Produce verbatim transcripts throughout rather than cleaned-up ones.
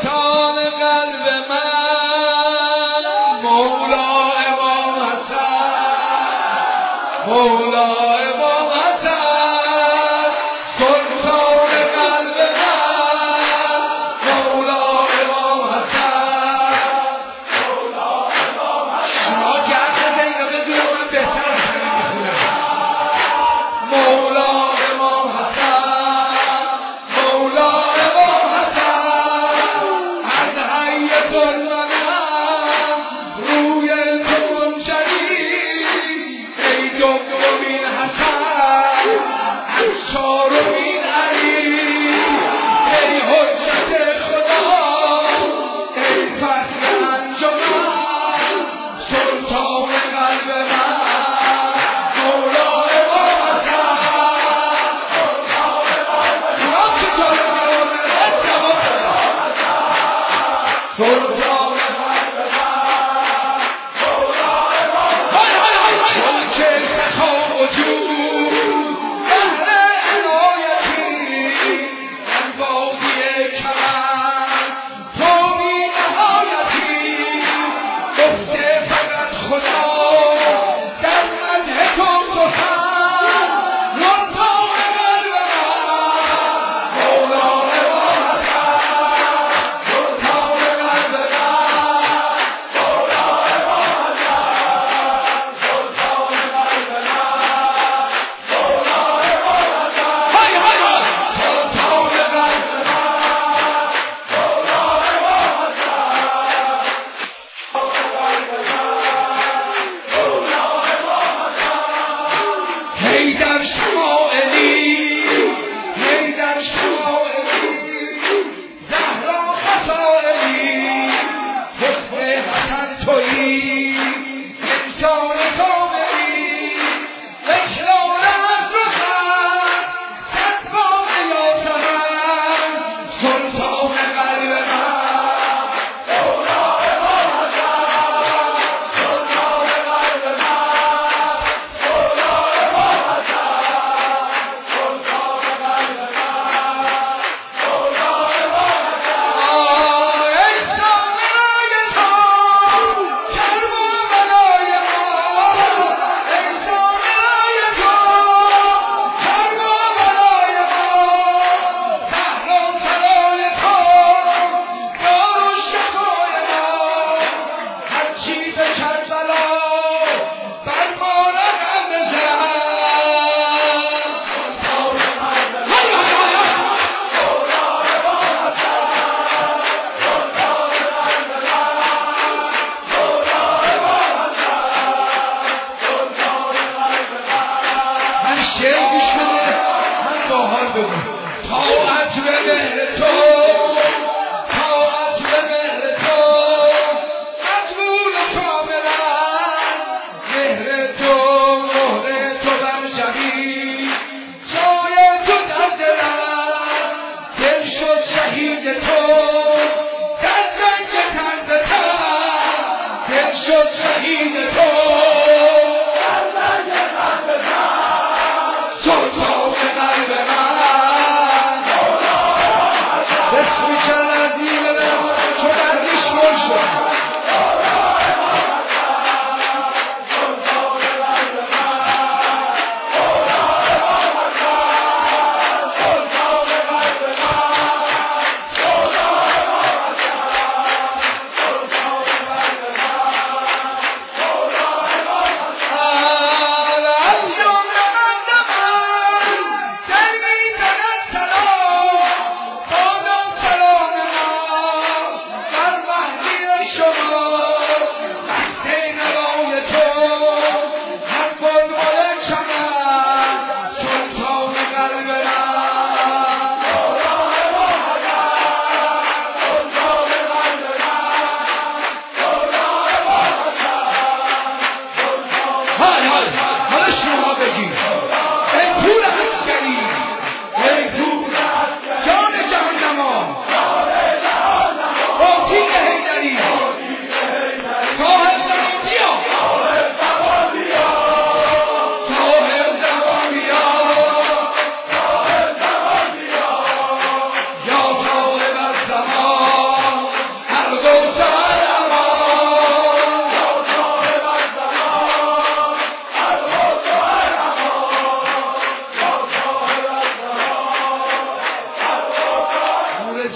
سلطان قلب من مولا امام حسن مولا امام حسن سلطان قلب من مولا امام حسن مولا امام حسن شما گرد دیگه بدون من بهتر از همین میخونم مولا امام حسن مولا امام حسن از حی ظلمنم روی تو منجلی ای دومین حسن از چهارمین علی ای حجت خدا ای فخر انجمن سلطان قلب من مولا امام حسن سلطان های های های های که سخا وجود بهر عنایتی من بادی کمن تو بی نهایتی گفته فقط خدا در مدح تو سخن سلطان قلب من مولا امام حسن سلطان قلب من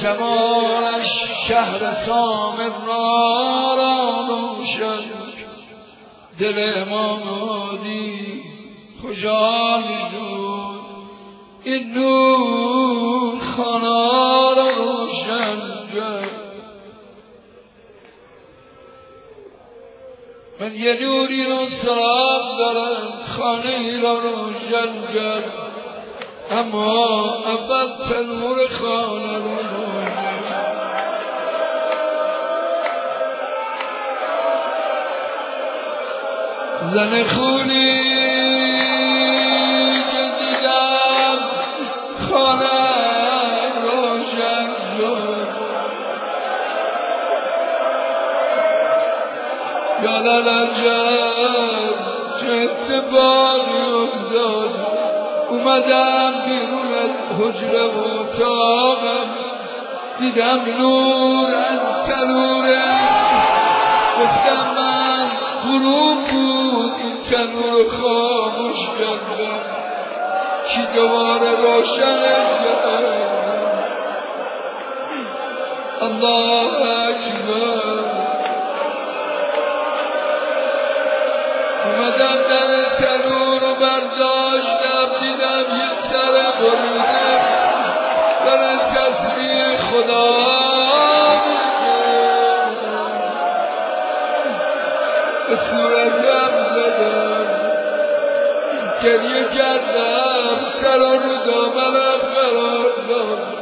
جمالش شهر سامرا را روشن، دل امامادی خوشحال شد، این نور خانه را روشن کرد. من یه نوری رو سراب دارم، خانه ای را روشن کرد، اما اول تنور خانه را روشن. زن خونی که دیدم خانه روشن شد، یادم عجب چه اتفاقی افتاد. اومدم بیرون از حجره و اتاقم، دیدم نور از تنوره، گفتم من غروب بود این تنور خاموش کردم، کی دوباره روشنش کرد. الله اکبر. اومدم در تنور رو برداشتم، دیدم یه سر بریده در تسبیح خدا به صورتم زدم، گریه کردم، سر رو دامنم قرار دادم،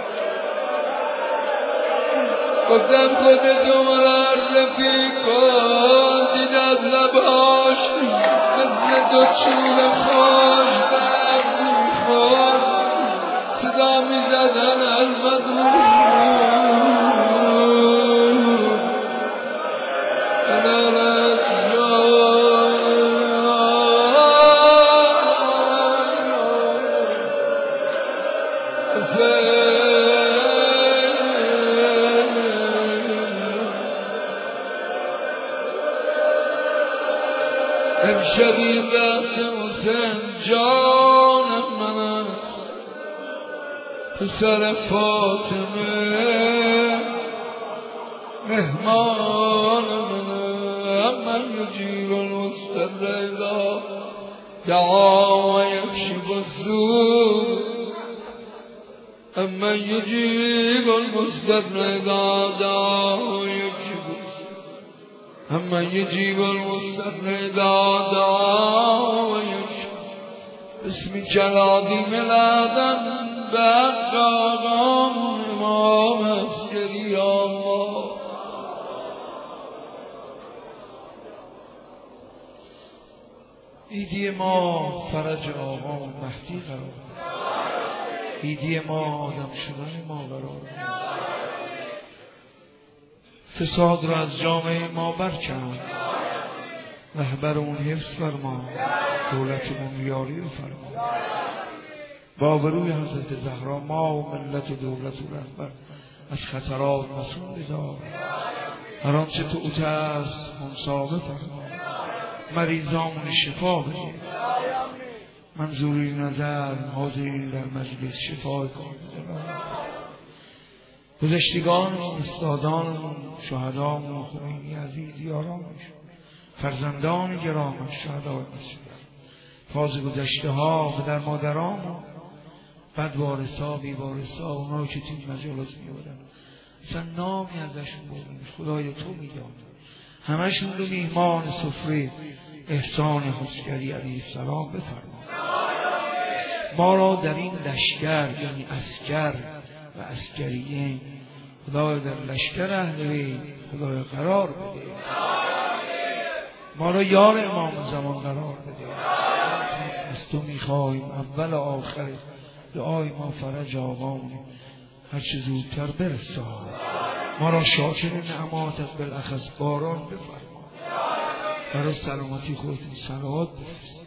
گفتم خودتو مرار رفیق کن. دیدم لباش مثل دو چوب خوش درد میخورد، صدا میزدن المظلوم. امشبی بحث حسین جانم من است، پسر فاطمه مهمان من، من یجیب المضطر اذا دعا و یکشف السوء، من یجیب المضطر اذا دعا و یکشف السوء، اما یجیب المضطر اذا دعا و یکشف. اسم جلادی ملادن بحق آقام امام عسکری آقا. ایدی ما فرج آقا و مهدی قرار، ایدی ما آدم شدن ما قرار، فساد را از جامعه ما برکن، رهبر اون حفظ فرما، دولتمون یاری رو فرما. با بروی حضرت زهرا ما و ملت و دولت و رهبر از خطرات مسئول بدار. هر آنچه تو اوت است منصابه فرما، مریضامون شفا بده. منظوری نظر حاضرین در مجلس شفا کن. گذشتگانمون، استادانمون، شهدامون، خمینی عزیز یارانش، فرزندان گرامش، شهدای مسجد، فاز گذشته ها، پدر مادرامون، بد وارثا، بی وارثا، اونایی که توی مجالس میبودن اصلا نامی ازشون بودن، خدای تو میدانی، همشون رو میهمان سفره احسان حسگری علیه السلام بفرما. ما را در این لشکر، یعنی عسکر و عسکریین، خدای در لشکر اهل بیت خدای قرار بده. ما را یار امام زمان قرار بده. از تو میخوایم اول و آخر دعای ما فرج آقامونه، هرچه زودتر برسا. ما را شاکر نعماتت بالاخص باران بفرما. برای سلامتی خودتون صلوات بفرست.